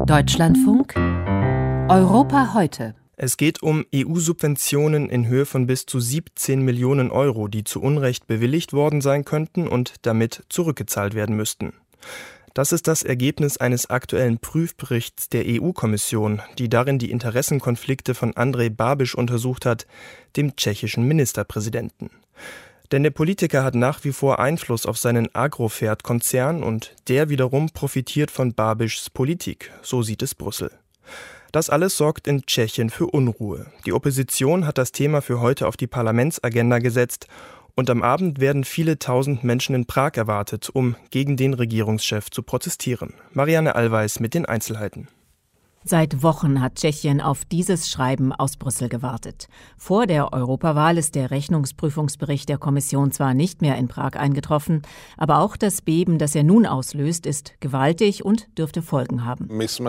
Deutschlandfunk Europa heute. Es geht um EU-Subventionen in Höhe von bis zu 17 Millionen Euro, die zu Unrecht bewilligt worden sein könnten und damit zurückgezahlt werden müssten. Das ist das Ergebnis eines aktuellen Prüfberichts der EU-Kommission, die darin die Interessenkonflikte von Andrej Babiš untersucht hat, dem tschechischen Ministerpräsidenten. Denn der Politiker hat nach wie vor Einfluss auf seinen Agrofert-Konzern und der wiederum profitiert von Babišs Politik, so sieht es Brüssel. Das alles sorgt in Tschechien für Unruhe. Die Opposition hat das Thema für heute auf die Parlamentsagenda gesetzt und am Abend werden viele tausend Menschen in Prag erwartet, um gegen den Regierungschef zu protestieren. Marianne Allweis mit den Einzelheiten. Seit Wochen hat Tschechien auf dieses Schreiben aus Brüssel gewartet. Vor der Europawahl ist der Rechnungsprüfungsbericht der Kommission zwar nicht mehr in Prag eingetroffen, aber auch das Beben, das er nun auslöst, ist gewaltig und dürfte Folgen haben.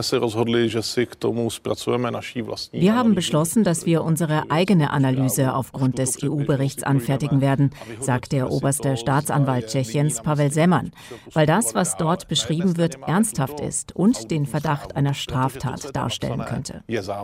Wir haben beschlossen, dass wir unsere eigene Analyse aufgrund des EU-Berichts anfertigen werden, sagt der oberste Staatsanwalt Tschechiens, Pavel Zeman, weil das, was dort beschrieben wird, ernsthaft ist und den Verdacht einer Straftat darstellen könnte.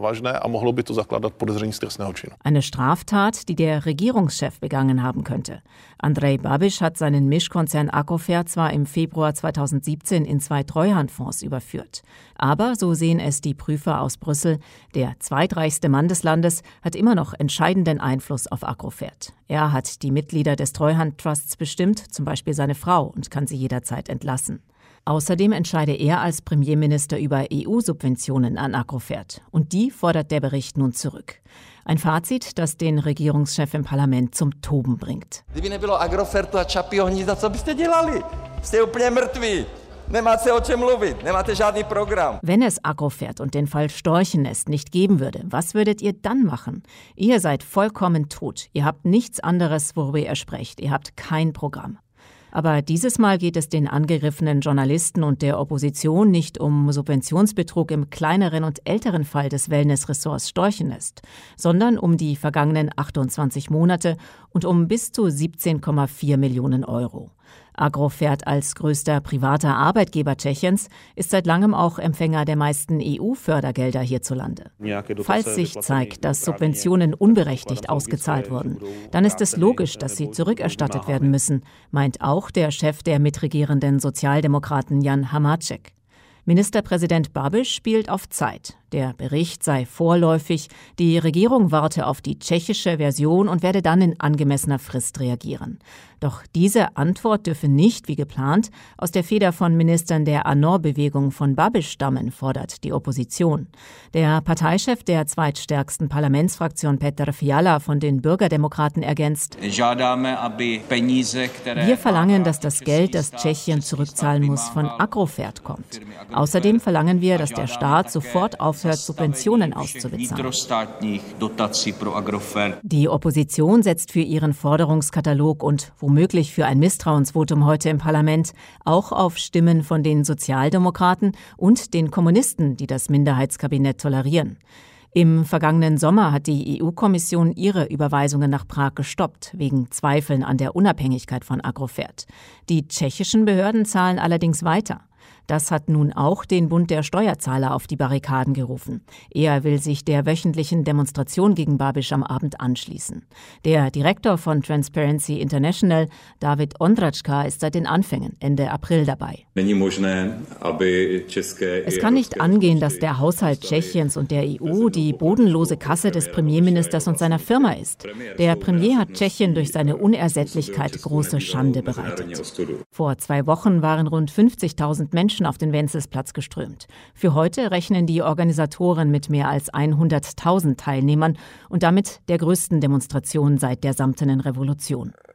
Eine Straftat, die der Regierungschef begangen haben könnte. Andrej Babiš hat seinen Mischkonzern Agrofert zwar im Februar 2017 in 2 Treuhandfonds überführt. Aber, so sehen es die Prüfer aus Brüssel, der zweitreichste Mann des Landes hat immer noch entscheidenden Einfluss auf Agrofert. Er hat die Mitglieder des Treuhandtrusts bestimmt, zum Beispiel seine Frau, und kann sie jederzeit entlassen. Außerdem entscheide er als Premierminister über EU-Subventionen an Agrofert. Und die fordert der Bericht nun zurück. Ein Fazit, das den Regierungschef im Parlament zum Toben bringt. Wenn es Agrofert und den Fall Storchennest nicht geben würde, was würdet ihr dann machen? Ihr seid vollkommen tot. Ihr habt nichts anderes, worüber ihr sprecht. Ihr habt kein Programm. Aber dieses Mal geht es den angegriffenen Journalisten und der Opposition nicht um Subventionsbetrug im kleineren und älteren Fall des Wellnessressorts Storchennest, sondern um die vergangenen 28 Monate und um bis zu 17,4 Millionen Euro. Agrofert als größter privater Arbeitgeber Tschechiens ist seit langem auch Empfänger der meisten EU-Fördergelder hierzulande. Falls sich zeigt, dass Subventionen unberechtigt ausgezahlt wurden, dann ist es logisch, dass sie zurückerstattet werden müssen, meint auch der Chef der mitregierenden Sozialdemokraten Jan Hamáček. Ministerpräsident Babiš spielt auf Zeit. Der Bericht sei vorläufig, die Regierung warte auf die tschechische Version und werde dann in angemessener Frist reagieren. Doch diese Antwort dürfe nicht, wie geplant, aus der Feder von Ministern der Annor-Bewegung von Babiš stammen, fordert die Opposition. Der Parteichef der zweitstärksten Parlamentsfraktion Petr Fiala von den Bürgerdemokraten ergänzt: Wir verlangen, dass das Geld, das Tschechien zurückzahlen muss, von Agrofert kommt. Außerdem verlangen wir, dass der Staat sofort aufhört, Subventionen auszubezahlen. Die Opposition setzt für ihren Forderungskatalog und womöglich für ein Misstrauensvotum heute im Parlament auch auf Stimmen von den Sozialdemokraten und den Kommunisten, die das Minderheitskabinett tolerieren. Im vergangenen Sommer hat die EU-Kommission ihre Überweisungen nach Prag gestoppt, wegen Zweifeln an der Unabhängigkeit von Agrofert. Die tschechischen Behörden zahlen allerdings weiter. Das hat nun auch den Bund der Steuerzahler auf die Barrikaden gerufen. Er will sich der wöchentlichen Demonstration gegen Babiš am Abend anschließen. Der Direktor von Transparency International, David Ondráčka, ist seit den Anfängen Ende April dabei. Es kann nicht angehen, dass der Haushalt Tschechiens und der EU die bodenlose Kasse des Premierministers und seiner Firma ist. Der Premier hat Tschechien durch seine Unersättlichkeit große Schande bereitet. Vor 2 Wochen waren rund 50.000 Menschen auf den Wenzelsplatz geströmt. Für heute rechnen die Organisatoren mit mehr als 100.000 Teilnehmern und damit der größten Demonstration seit der Samtenen Revolution.